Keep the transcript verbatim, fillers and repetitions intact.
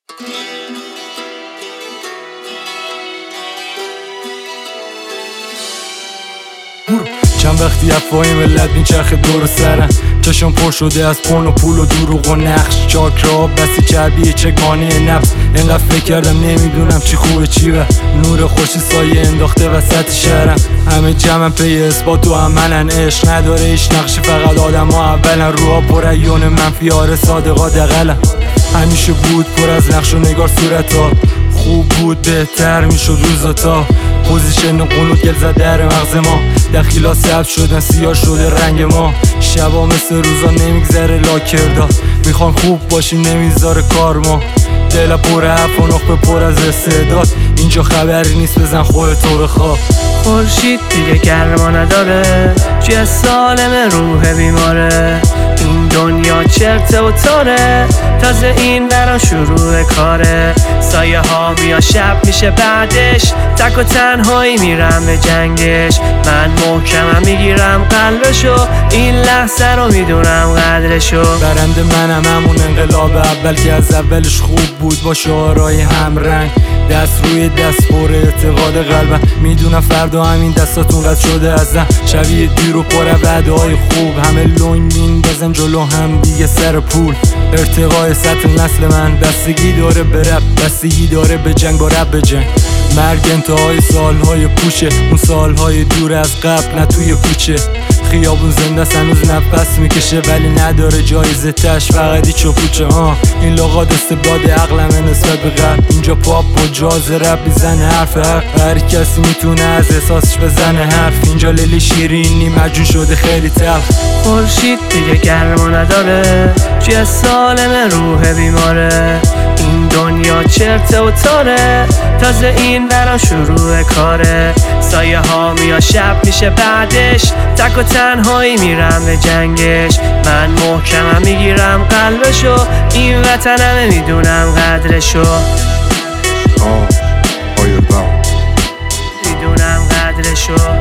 چند وقتی افواهی ملت میچرخه دور سرم، چشم پر شده از پون و پول و دروغ و نقش، چاکرا بسی چربی چگانه نفس. اینقدر فکر کردم نمیدونم چی خوبه چی و نور خوشی سایه انداخته وسط شهرم. همه جمعن پی اثبات و عملن، عشق نداره هیچ نقشی، فقط آدم ها اولن. روها پر ایون منفی، آره صادقا دقلن. همیشه بود پر از نقش و نگار صورتا، خوب بود بهتر میشد روزاتا. پوزیشن قلوب گل زده در مغز ما، دخیلا سبز شدن سیاه شده رنگ ما. شبا مثل روزا نمیگذره لاکردا، میخوان خوب باشی نمیذاره کار ما. دل پر حرف و نخبه پر از استعداد، اینجا خبری نیست بزن خودت رو بخواب. خورشید دیگه گرما نداره، چیه سالم روح بیماره. این دنیا چرته و تاره، تازه این برا شروع کاره. سایه ها میا شب میشه بعدش، تک و تنهایی میرم به جنگش. من محکمم میگیرم قلبشو، این لحظه رو میدونم قدرشو. برنده منم همون انقلاب اول که از اولش خوب بود، با شعارهای همرنگ. دست روی دست پر اعتقاد قلبم، میدونم فردا همین دستاتون قد شده ازم. شبیه دیر و پر وعده های خوب، همه لنگ میندازن جلو هم دیگه سر پول. ارتقای سطح نسل من بستگی داره به رپ، بستگی داره به جنگ با رپ به جنگ. مرگ انتهای سالهای پوشه، اون سالهای دور از قبل نه توی کوچه. خیابون زنده هنوز نفس میکشه ولی نداره جایزه تش، فقط ایچ و پوچه. ها این لغات استبداد عقلمه نسبت به قبل، اینجا پاپ و جاز رپ میزنه حرف حق. هر کسی میتونه از احساسش بزنه حرف، اینجا لیلی شیرینی مجون شده خیلی تلخ. خورشید دیگه گرما نداره، چیه سالم روح بیماره. این دنیا چرته و تاره، تازه این برا شروع کاره. سایه ها میا شب میشه بعدش، تک و تنهایی میرم به جنگش. من محکمم میگیرم قلبشو، این وطنمه میدونم قدرشو. آه آیه میدونم قدرشو.